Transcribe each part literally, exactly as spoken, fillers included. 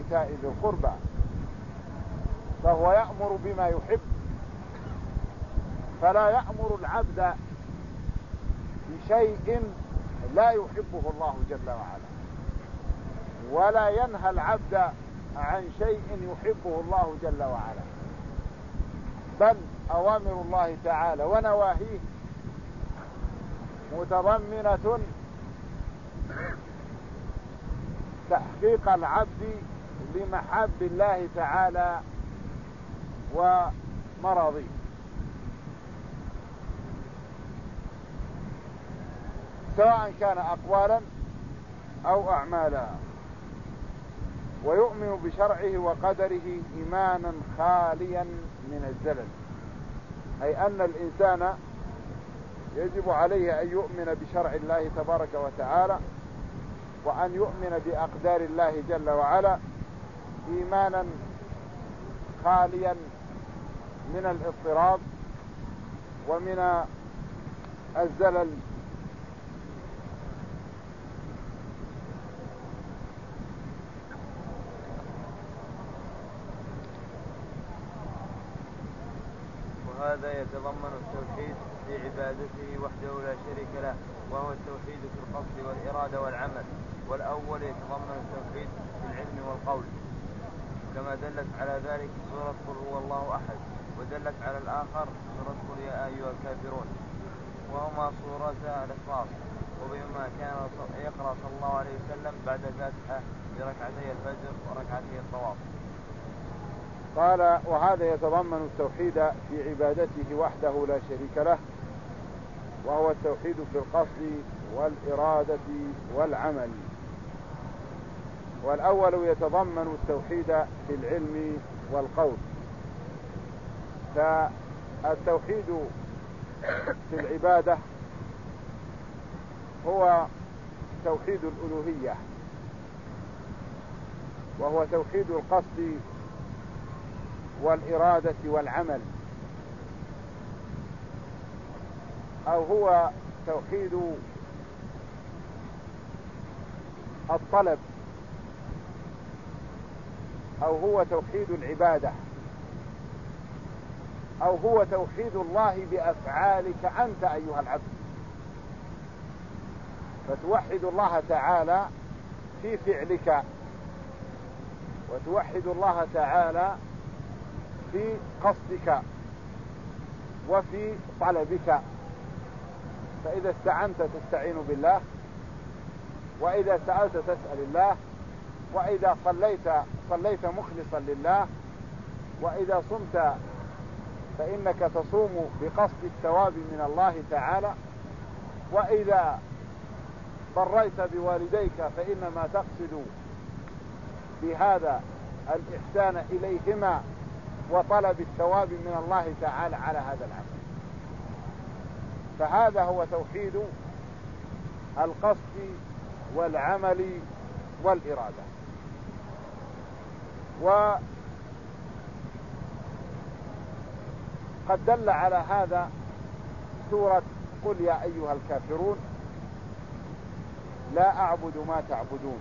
وإيتاء ذي القربى، فهو يأمر بما يحب، فلا يأمر العبد بشيء لا يحبه الله جل وعلا، ولا ينهى العبد عن شيء يحبه الله جل وعلا، بل أوامر الله تعالى ونواهيه متضمنة تحقيق العبد لمحاب الله تعالى ومراضيه، سواء كان أقوالا أو أعمالا، ويؤمن بشرعه وقدره إيمانا خاليا من الزلل، أي أن الإنسان يجب عليه أن يؤمن بشرع الله تبارك وتعالى، وأن يؤمن بأقدار الله جل وعلا إيمانا خاليا من الاضطراب ومن الزلل. وهذا يتضمن التوحيد في عبادته وحده لا شريك له، وهو التوحيد في القصد والإرادة والعمل. والأول يتضمن التوحيد في العلم والقول، كما دلت على ذلك سورة قل هو الله أحد، ودلت على الآخر سورة قل يا أيها الكافرون، وهما سورتا الإخلاص. وبما كان يقرأ صلى الله عليه وسلم بعد الفاتحة بركعتي الفجر وركعتي الطواف. قال وهذا يتضمن التوحيد في عبادته وحده لا شريك له، وهو التوحيد في القصد والإرادة والعمل. والأول يتضمن التوحيد في العلم والقول. فالتوحيد في العبادة هو توحيد الألوهية، وهو توحيد القصد والإرادة والعمل، أو هو توحيد الطلب، أو هو توحيد العبادة، أو هو توحيد الله بأفعالك أنت أيها العبد، فتوحد الله تعالى في فعلك، وتوحد الله تعالى في قصدك وفي طلبك. فإذا استعنت تستعين بالله، وإذا سألت تسأل الله، وإذا صليت صليت مخلصا لله، وإذا صمت فإنك تصوم بقصد الثواب من الله تعالى، وإذا بريت بوالديك فإنما تقصد بهذا الإحسان إليهما وطلب الثواب من الله تعالى على هذا العمل. فهذا هو توحيد القصد والعمل والإرادة. وقد دل على هذا سورة قل يا أيها الكافرون لا أعبد ما تعبدون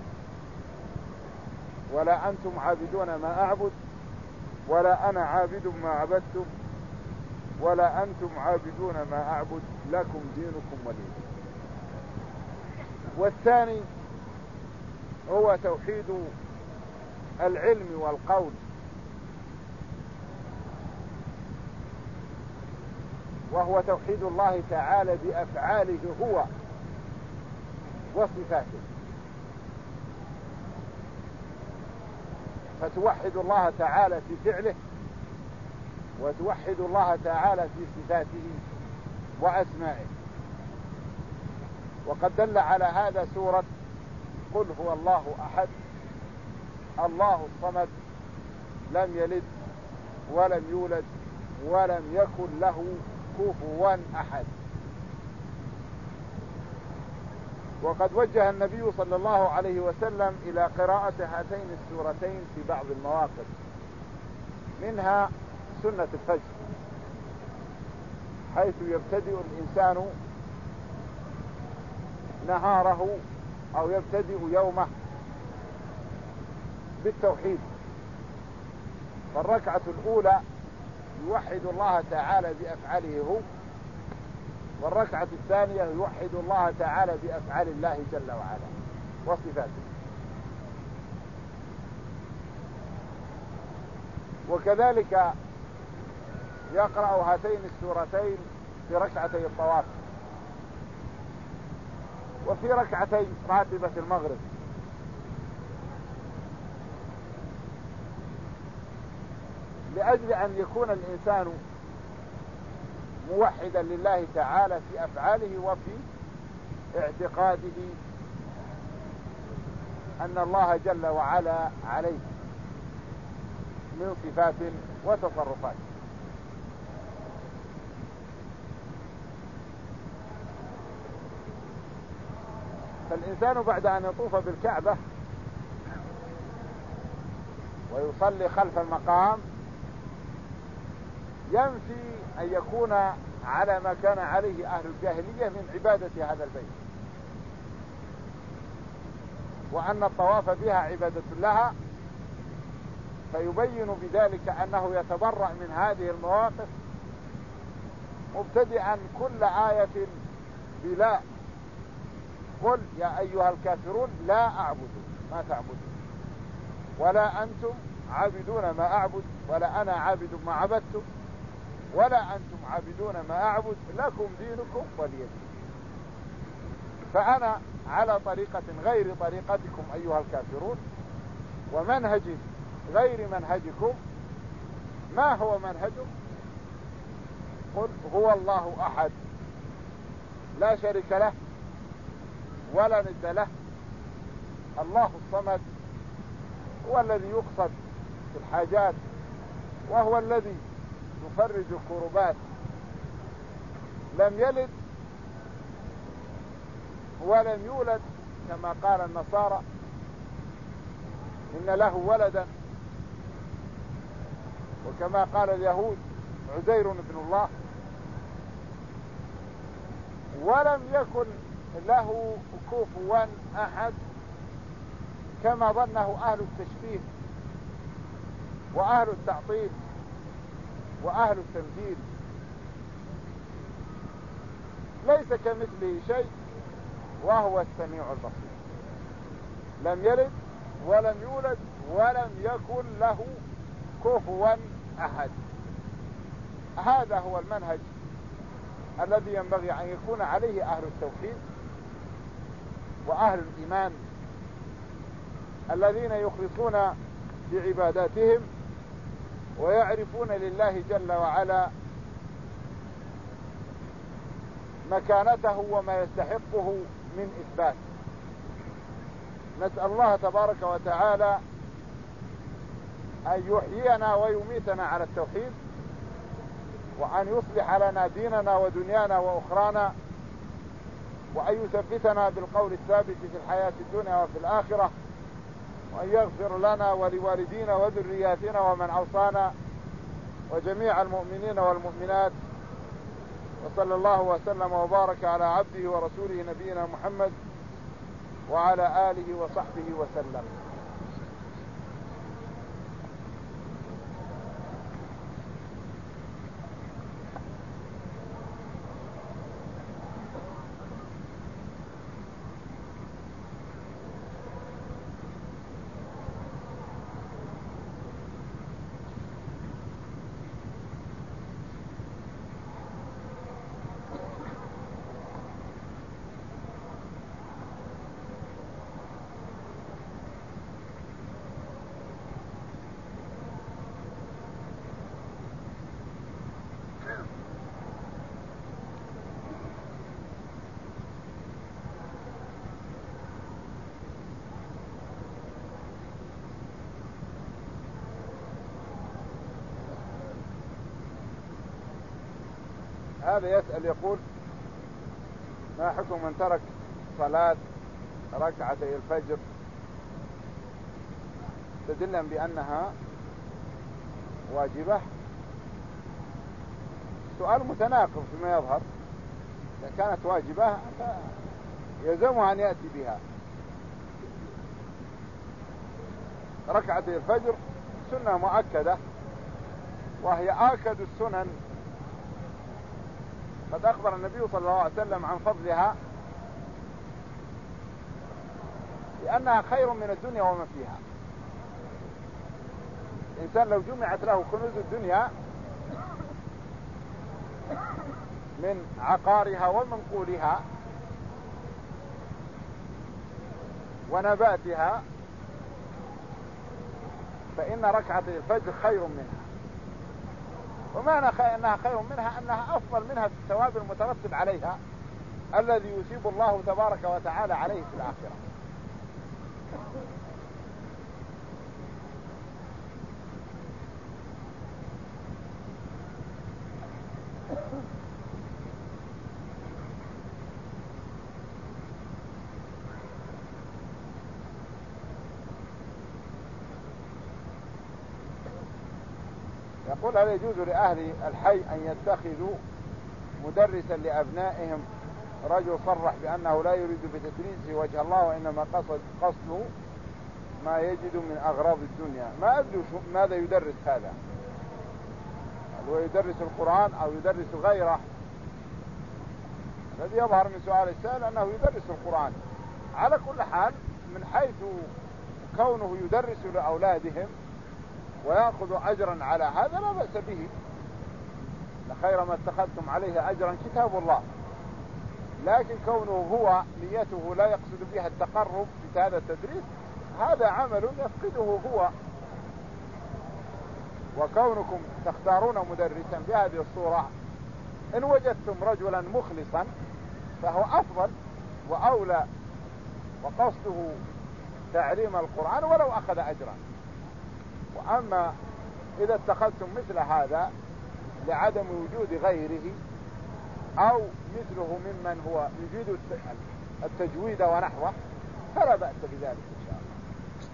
ولا أنتم عابدون ما أعبد ولا أنا عابد ما عبدتم ولا أنتم عابدون ما أعبد لكم دينكم ولي دين. والثاني هو توحيد العلم والقول، وهو توحيد الله تعالى بأفعاله هو وصفاته، فتوحد الله تعالى في فعله، وتوحد الله تعالى في صفاته وأسمائه. وقد دل على هذا سورة قل هو الله أحد الله الصمد لم يلد ولم يولد ولم يكن له كفوا أحد. وقد وجه النبي صلى الله عليه وسلم إلى قراءة هاتين السورتين في بعض المواقف، منها سنة الفجر، حيث يبتدئ الإنسان نهاره أو يبتدئ يومه بالتوحيد. فالركعة الأولى يوحد الله تعالى بأفعاله هو، والركعة الثانية يوحد الله تعالى بأفعال الله جل وعلا وصفاته. وكذلك يقرأ هاتين السورتين في ركعتي الطواف وفي ركعتي راتبة المغرب، لأجل أن يكون الإنسان موحدا لله تعالى في أفعاله وفي اعتقاده أن الله جل وعلا عليه من صفات وتصرفات. فالإنسان بعد أن يطوف بالكعبة ويصلي خلف المقام ينفي أن يكون على ما كان عليه أهل الجاهلية من عبادة هذا البيت، وأن الطواف بها عبادة لها، فيبين بذلك أنه يتبرأ من هذه المواقف مبتدئا كل آية بلا. قل يا أيها الكافرون لا أعبد ما تعبدون ولا أنتم عابدون ما أعبد ولا أنا عابد ما عبدتم ولا أنتم عابدون ما أعبد لكم دينكم ولي دين. فأنا على طريقة غير طريقتكم أيها الكافرون، ومنهج غير منهجكم. ما هو منهجكم؟ قل هو الله أحد لا شريك له ولا ند له، الله الصمد، هو الذي يقصد في الحاجات وهو الذي يفرج الكربات، لم يلد ولم يولد كما قال النصارى إن له ولدا، وكما قال اليهود عزير ابن الله، ولم يكن له كفوا أحد كما ظنه أهل التشبيه وأهل التعطيل وأهل التمثيل. ليس كمثله شيء وهو السميع البصير، لم يلد ولم يولد ولم يكن له كفوا أحد. هذا هو المنهج الذي ينبغي أن يكون عليه أهل التوحيد وأهل الإيمان الذين يخلصون بعباداتهم ويعرفون لله جل وعلا مكانته وما يستحقه من إثبات. نسأل الله تبارك وتعالى أن يحيينا ويميتنا على التوحيد، وأن يصلح لنا ديننا ودنيانا وأخرانا، وأن يثبتنا بالقول الثابت في الحياة الدنيا وفي الآخرة، وأن يغفر لنا ولوالدينا وذرياتنا ومن أوصانا وجميع المؤمنين والمؤمنات. وصلى الله وسلم وبارك على عبده ورسوله نبينا محمد وعلى آله وصحبه وسلم. هذا يسأل يقول: ما حكم من ترك صلاة ركعتي الفجر استدلا بأنها واجبة؟ سؤال متناقض فيما يظهر. إذا كانت واجبة يلزمها أن يأتي بها، ركعتي الفجر سنة مؤكدة، وهي آكد السنن. قد أخبر النبي صلى الله عليه وسلم عن فضلها لأنها خير من الدنيا وما فيها. الإنسان لو جمعت له كنوز الدنيا من عقارها ومنقولها ونباتها فإن ركعتي الفجر خير منها. ومعنى أنها خير منها أنها أفضل منها في الثواب المترتب عليها الذي يثيب الله تبارك وتعالى عليه في الآخرة. يقول: هل يجوز لأهل الحي أن يتخذوا مدرسا لأبنائهم رجل صرح بأنه لا يريد بتدريسه وجه الله وإنما قصد قصده ما يجد من أغراض الدنيا؟ ما أدري ماذا يدرس هذا، هل هو يدرس القرآن أو يدرس غيره؟ الذي يظهر من سؤال السائل أنه يدرس القرآن. على كل حال، من حيث كونه يدرس لأولادهم ويأخذ أجرا على هذا لا بأس به، لخير ما اتخذتم عليه أجرا كتاب الله. لكن كونه هو نيته لا يقصد بها التقرب بهذا التدريس، هذا عمل يفقده هو. وكونكم تختارون مدرسا بهذه الصورة، إن وجدتم رجلا مخلصا فهو أفضل وأولى، وقصده تعليم القرآن ولو أخذ أجرا. وأما إذا اتخذتم مثل هذا لعدم وجود غيره أو مثله ممن هو يجيد التجويد ونحوه فلا بأس بذلك إن شاء الله.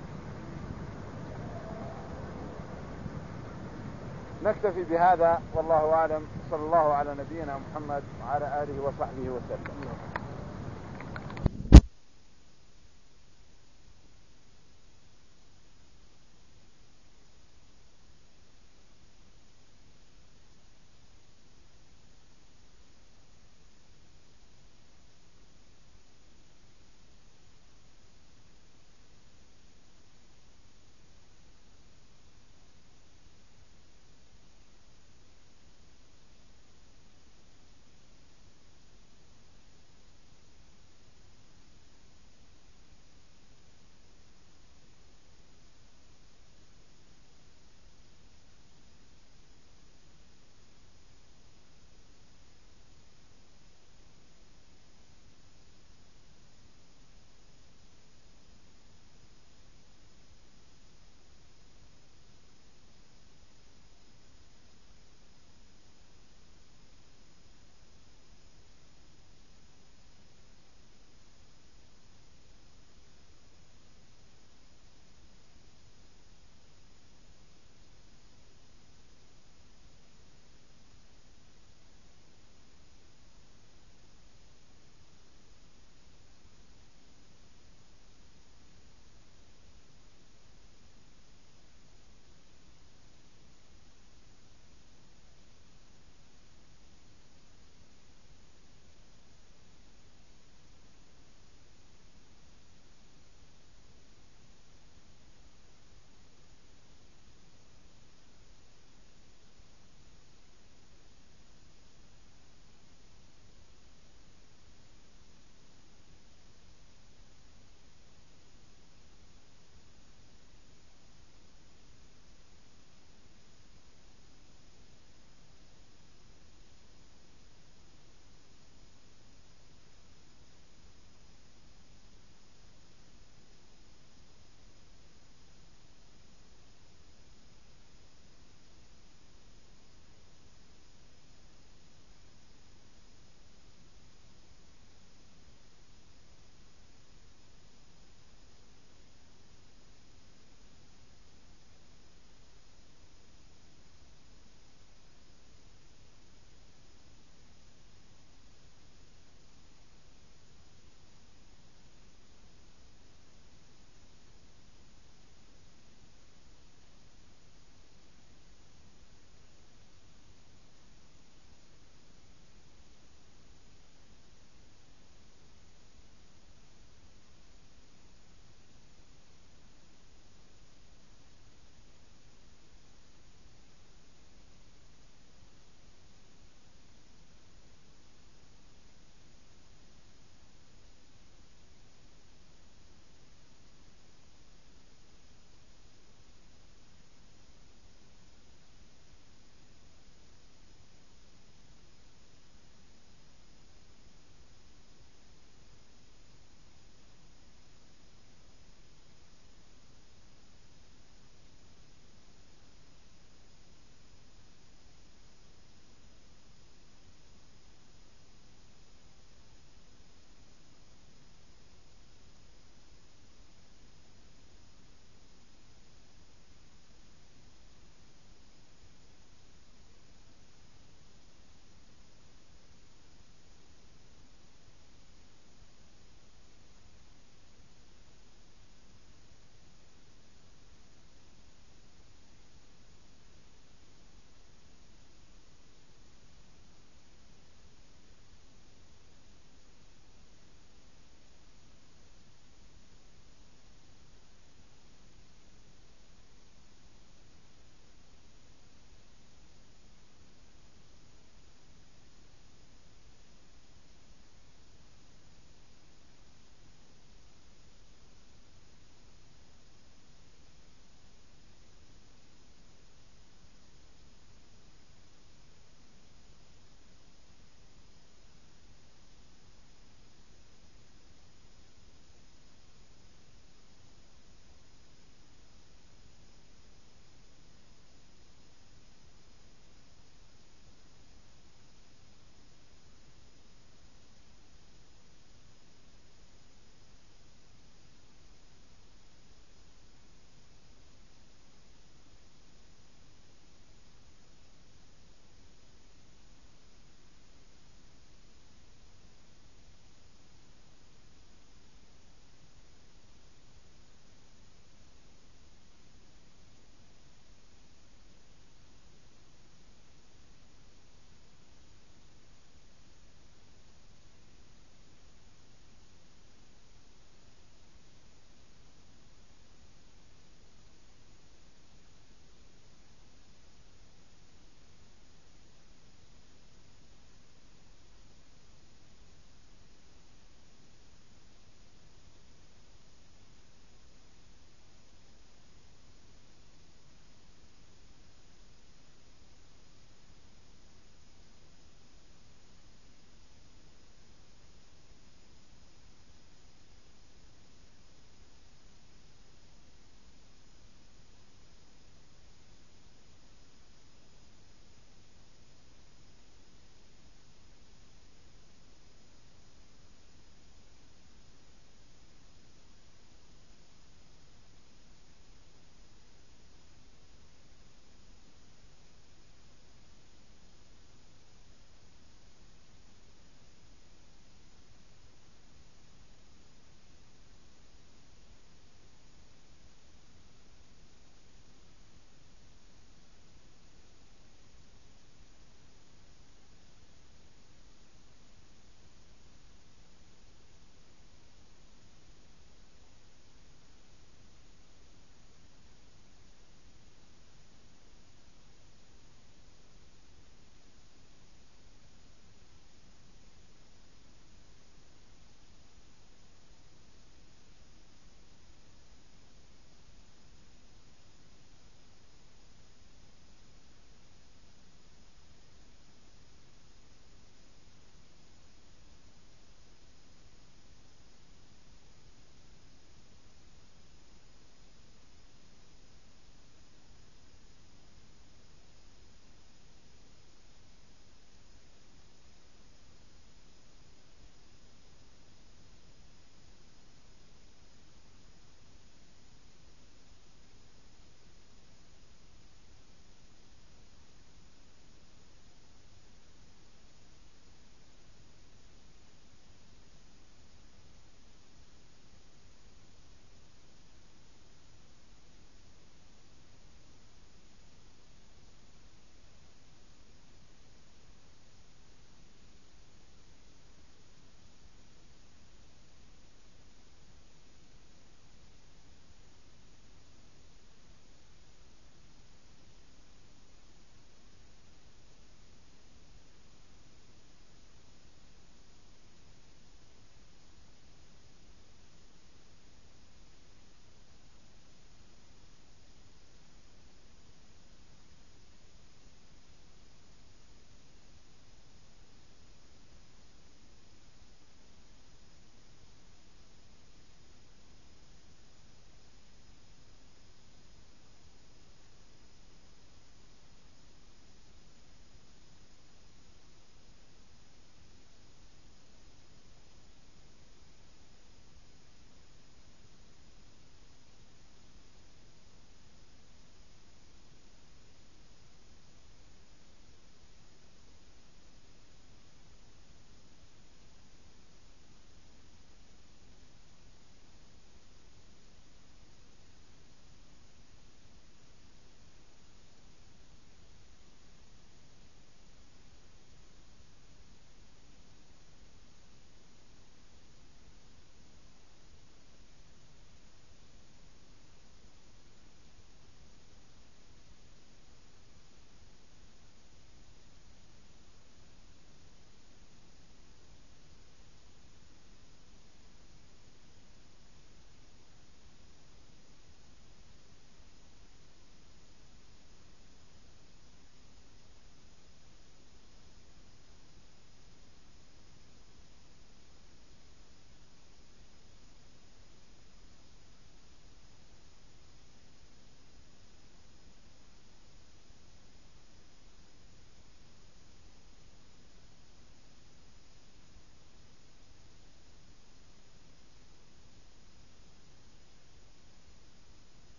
نكتفي بهذا والله أعلم. صلى الله على نبينا محمد وعلى آله وصحبه وسلم.